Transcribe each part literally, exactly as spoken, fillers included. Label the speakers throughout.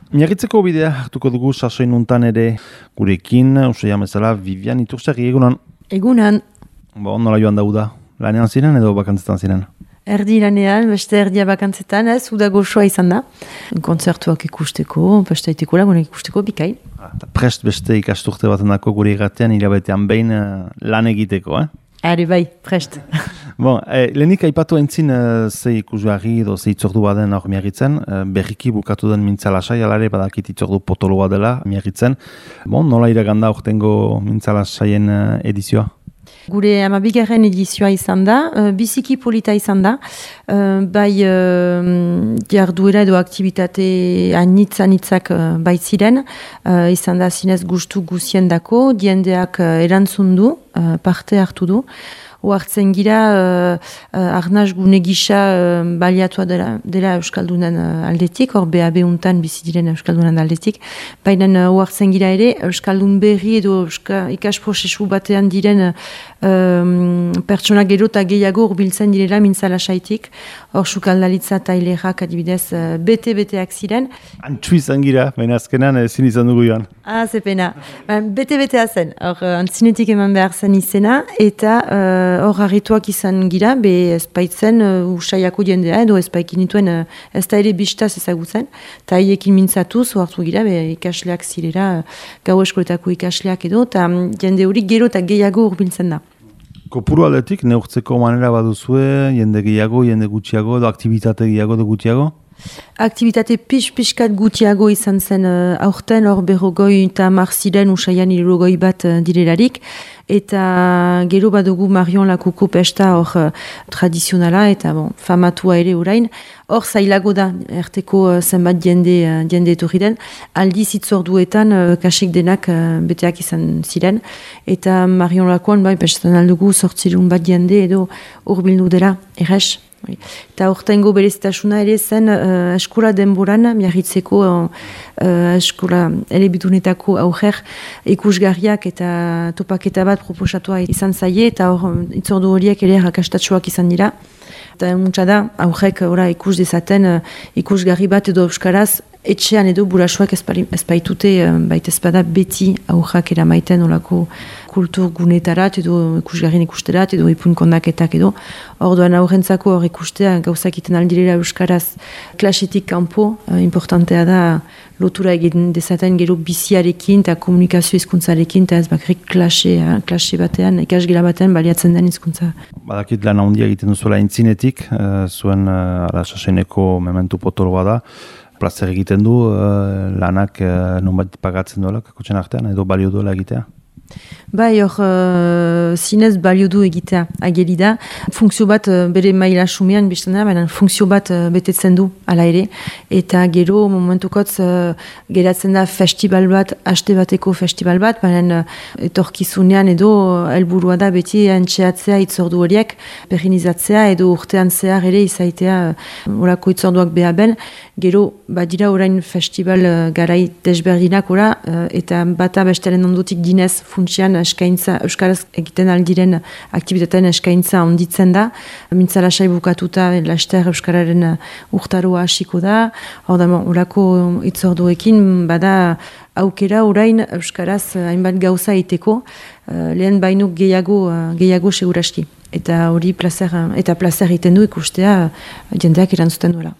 Speaker 1: Miarritzeko bidea hartuko dugu sasoin untan ere gurekin, usai amezala, Vivian Iturzari, egunan?
Speaker 2: Egunan.
Speaker 1: Bo, nola joan dauda? Lanean ziren edo bakantzetan ziren?
Speaker 2: Erdi lanean, beste erdia bakantzetan, ez, uda goxoa izan da. Kontzertuak ikusteko, beste iteko lagunak ikusteko, bikain.
Speaker 1: Ah, prest beste ikasturte baten dako gure irratean, hilabetean behin uh, lan egiteko, eh?
Speaker 2: Are bai, prest.
Speaker 1: Bon, eh, lehenik aipatu entzin uh, ze ikusgarri edo ze itzordu baden hor miarritzen, uh, berriki bukatu den mintzalasai, alare badakit itzordu potoloa dela miarritzen. Bon, nola iraganda hortengo mintzalasaien uh, edizioa?
Speaker 2: Gure amabigarren edizioa izan da, uh, biziki polita izan da, uh, bai uh, jarduera edo aktivitate anitz-anitzak uh, baitziren, uh, izan da zinez gustu guzien dako, diendeak uh, erantzun du, uh, parte hartu du. Oartzen gira, uh, uh, arnaz gune gisa uh, baliatua dela, dela Euskaldunan uh, aldetik, hor B A B untan bizi diren Euskaldunan aldetik, baina uh, oartzen gira ere, Euskaldun berri edo Euska, ikas prozesu batean diren uh, um, pertsona gero eta gehiago urbiltzen direla mintzalasaitik, hor sukaldalitza eta hilerak adibidez uh, bete-beteak ziren.
Speaker 1: Antsu izan gira, baina azkenan ezin izan dugu joan.
Speaker 2: Ah, zepena. Bete-betea zen, hor uh, antzinetik eman behar zen izena, eta uh, hor harrituak izan gira, be ezpaitzen uh, usaiako jendea, edo ezpaikin dituen uh, ez da ere bistaz ezagutzen, eta haiekin mintzatuz, ohartu gira, be ikasleak zirera, uh, gau eskoletako ikasleak edo, eta um, jende hori gero eta gehiago urbiltzen da.
Speaker 1: Kopuru aldetik, neurtzeko manera baduzue, jende gehiago, jende gutxiago, edo aktivitate gehiago edo gutxiago?
Speaker 2: Aktivitate pix-pixkat gutiago izan zen uh, aurten, hor berrogoi eta marziren usaian irrogoi bat uh, direlarik, eta gero badugu Marion Lakuko pesta hor uh, tradizionala eta bon, famatua ere orain, hor zailago da erteko uh, zenbat jende, uh, jende etorri den, aldiz itzorduetan uh, kasik denak uh, beteak izan ziren, eta Marion Lakuan bai pestan aldugu sortzirun bat jende edo urbildu dela, erres. Eta hortengo berezitasuna ere zen uh, eskola denboran, miarritzeko uh, eskola elebitunetako auger ikusgarriak eta topaketa bat proposatua izan zaie, eta hor itzordu horiek ere rakastatxoak izan dira. Eta muntza da, aurrek ora ikus dezaten uh, ikusgarri bat edo euskaraz, etxean edo burasuak ezpaitute uh, baita ezpada beti aurrak eramaiten olako kultur gunetarat edo ikusgarrin ikusterat edo ipun kondaketak edo. Orduan aurrentzako hor ikustea gauzak iten aldirela euskaraz klasetik kanpo, uh, importantea da lotura egin dezaten gero biziarekin eta komunikazio hizkuntzarekin eta ez bakrik klase, uh, klase batean, ikasgela batean baliatzen den hizkuntza.
Speaker 1: Badakit lan handia egiten duzuela intzinetik, uh, zuen uh, arasaseneko mementu potoloa da, plazer egiten du, uh, lanak uh, nonbait pagatzen duela, kakotxen artean, edo balio duela egitea?
Speaker 2: Bai, hor, uh, zinez balio du egitea ageri da. Funkzio bat uh, bere maila sumean bizten da, baina funkzio bat uh, betetzen du ala ere. Eta gero momentukotz uh, geratzen da festival bat, haste bateko festival bat, baina uh, etorkizunean edo uh, helburua da beti entxeatzea itzordu horiek, perinizatzea edo urtean zehar ere izaitea uh, orako itzorduak behabel. Gero, badira orain festival uh, garai desberdinak ora, uh, eta bata bestaren ondotik dinez funtsian eskaintza, euskaraz egiten aldiren aktivitateen eskaintza onditzen da. Mintzalasai bukatuta laster euskararen urtaroa hasiko da. Hor da, orako itzorduekin bada aukera orain euskaraz hainbat gauza iteko, uh, lehen baino gehiago, uh, gehiago seguraski. Eta hori placer, eta placer iten du ikustea jendeak erantzuten duela.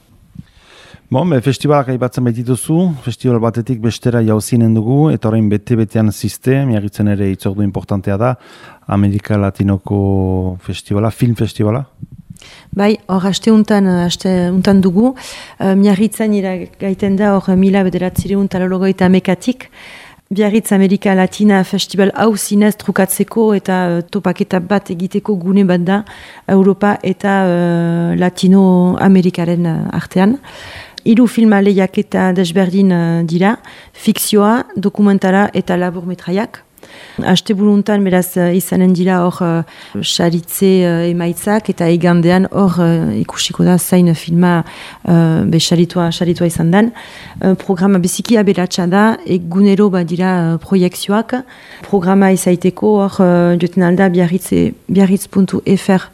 Speaker 1: Bon, be, festivalak aipatzen baitituzu, festival batetik bestera jauzinen dugu, eta orain bete-betean ziste, miarritzen ere itzordu importantea da, Amerika Latinoko festivala, film festivala?
Speaker 2: Bai, hor haste untan, haste untan dugu, uh, miarritzen gaiten da hor mila bederatzireun talologoita mekatik, Biarritz Amerika Latina Festival hau zinez trukatzeko eta uh, topaketa bat egiteko gune bat da Europa eta uh, Latino-Amerikaren uh, artean. Hiru filma lehiak eta desberdin uh, dira, fikzioa, dokumentara eta laburmetraiak. Aste buruntan beraz uh, izanen dira hor uh, saritze uh, emaitzak eta igandean hor uh, ikusiko da zain filma uh, be saritua, saritua izan den. Uh, programa biziki aberatsa da, egunero badira uh, proiekzioak. Programa izaiteko hor uh, joten alda biarritz puntu f r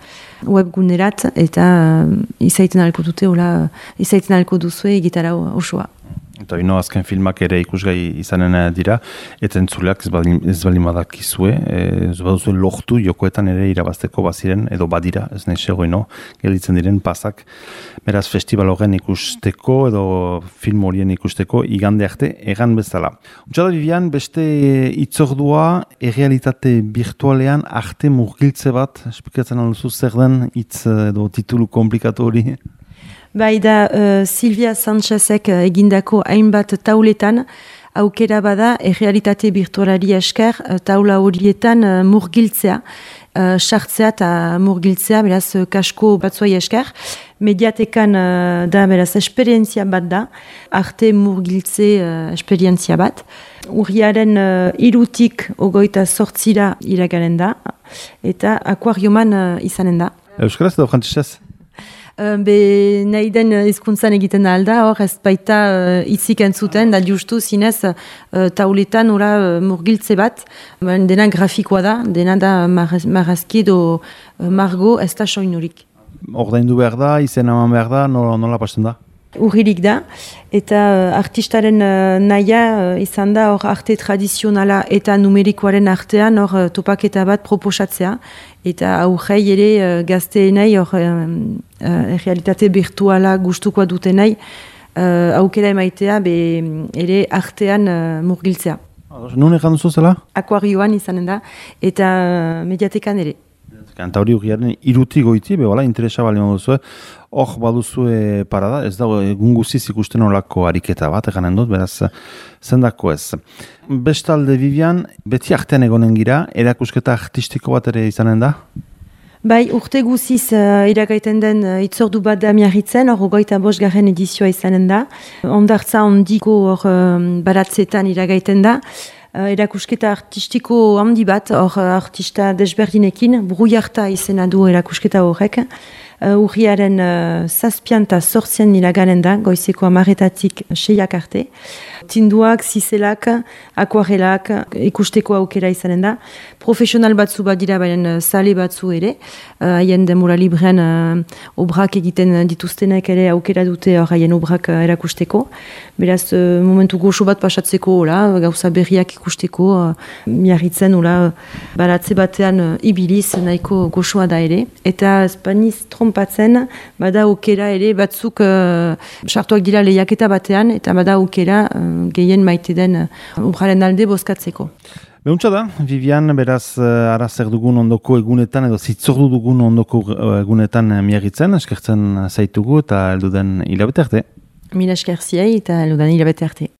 Speaker 2: webgunerat eta uh, izaiten alko dute, ola, izaiten alko duzue egitara osoa.
Speaker 1: Eta ino azken filmak ere ikusgai izanen dira, eta entzuleak ez baldin, ez baldin badakizue, ez baduzue lortu jokoetan ere irabazteko baziren, edo badira, ez nahi sego ino, gelditzen diren pasak, beraz festival horren ikusteko, edo film horien ikusteko, igande arte, egan bezala. Utsada Vivian, beste itzordua, errealitate virtualean arte murgiltze bat, esplikatzen alduzu zer den, hitz edo titulu komplikatu hori?
Speaker 2: Bai da, uh, Silvia Sanchezek uh, egindako hainbat tauletan, aukera bada, errealitate virtualari esker, uh, taula horietan uh, murgiltzea, uh, sartzea eta murgiltzea, beraz, uh, kasko batzuai esker. Mediatekan uh, da, beraz, esperientzia bat da, arte murgiltze uh, esperientzia bat. Urriaren uh, irutik ogoita sortzira iragaren da, eta akuarioman uh, izanen da.
Speaker 1: Euskaraz edo frantzesez?
Speaker 2: Be nahi den hizkuntzan egiten alda, hor ez baita uh, itzik entzuten, da justu zinez uh, tauletan ora uh, murgiltze bat, dena grafikoa da, dena da marrazki edo uh, margo ez da soinurik.
Speaker 1: Ordaindu behar da, izen eman behar da, nola, nola pasten da?
Speaker 2: Urririk da, eta uh, artistaren uh, nahia uh, izan da hor arte tradizionala eta numerikoaren artean hor uh, topaketa bat proposatzea, eta aurrei ere uh, gazteenei hor uh, uh, realitate virtuala gustukoa dutenei uh, aukera emaitea be, ere artean uh, murgiltzea.
Speaker 1: Nun egan duzu zela?
Speaker 2: Akuarioan izanen da, eta uh, mediatekan ere.
Speaker 1: Eta hori urriaren iruti goiti, behala, interesa bali duzu, hor baduzue parada, ez dago egun guziz ikusten olako ariketa bat, eganen dut, beraz, zendako ez. Bestalde, Vivian, beti artean egonen gira, erakusketa artistiko bat ere izanen da?
Speaker 2: Bai, urte guziz uh, iragaiten den uh, itzordu bat da miarritzen, hor goita bosgarren edizioa izanen da. Ondartza ondiko hor um, baratzetan iragaiten da. Uh, erakusketa artistiko handi bat, hor uh, artista desberdinekin, Brujarta izena du erakusketa horrek. Uh, urriaren uh, zazpian eta sortzian iraganen da, goizeko amaretatik seiak arte. Tinduak, zizelak, akuarelak ikusteko aukera izanen da. Profesional batzu bat dira, baina sale batzu ere. Haien uh, demora libren uh, obrak egiten dituztenek ere aukera dute haien obrak uh, erakusteko. Beraz, uh, momentu goxo bat pasatzeko, ola, gauza berriak ikusteko, uh, miarritzen, ola, baratze batean uh, ibiliz nahiko goxoa da ere. Eta espaniz trompatzen, bada aukera ere batzuk uh, sartuak dira lehiaketa batean, eta bada aukera uh, gehien maite den uh, obraren alde bozkatzeko.
Speaker 1: Behuntza da, Vivian, beraz, uh, arazer dugun ondoko egunetan, edo zitzordu dugun ondoko egunetan uh, miagitzen, eskertzen zaitugu eta elduden hilabete arte.
Speaker 2: Mila eskerziai eta elduden hilabete arte.